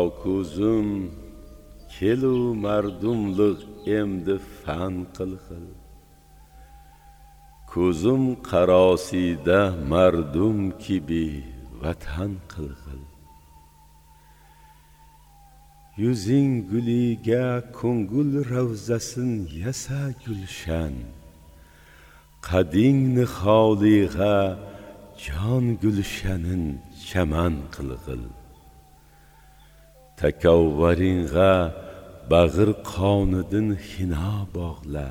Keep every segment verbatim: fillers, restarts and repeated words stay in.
ko'zim kelu mardumliq emdi fan qilg'il. Ko'zim qarosida mardum kibi vatan qilg'il. Yuzing guliga ko'ngil ravzasin yasa gulshan. Qading niholiga jon gulshanin chaman qilg'il. Takavvaringga bag'ir qonidin hina bog'la.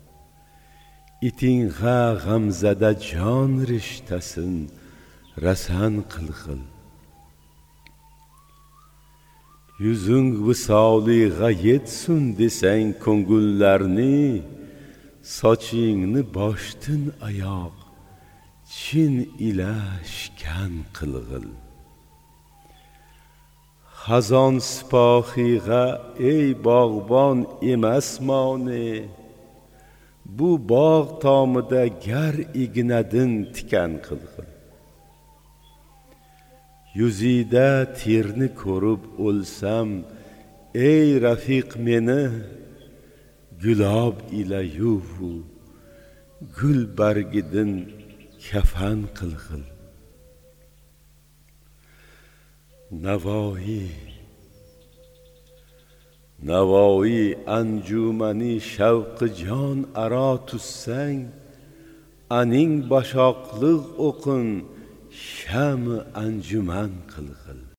Itingga g'amzada jon rishtasin rasan qilg'il. Yuzing visoliga yetsun desang ko'ngillarni, sochingni boshdan oyoq chin ila shkan qilg'il. Xazon sipohiga ey bog'bon emasmoni, bu bog' tomida gar ignadin tikan qilg'il. Yuzida terni ko'rib o'lsam, ey rafiq meni gulob ila yuvu, gul bargidin kafan qilg'il. Navoiy Navoiy anjumani shavqi jon aro tussang, aning bashoqliq o'qin sham anjuman qilg'il.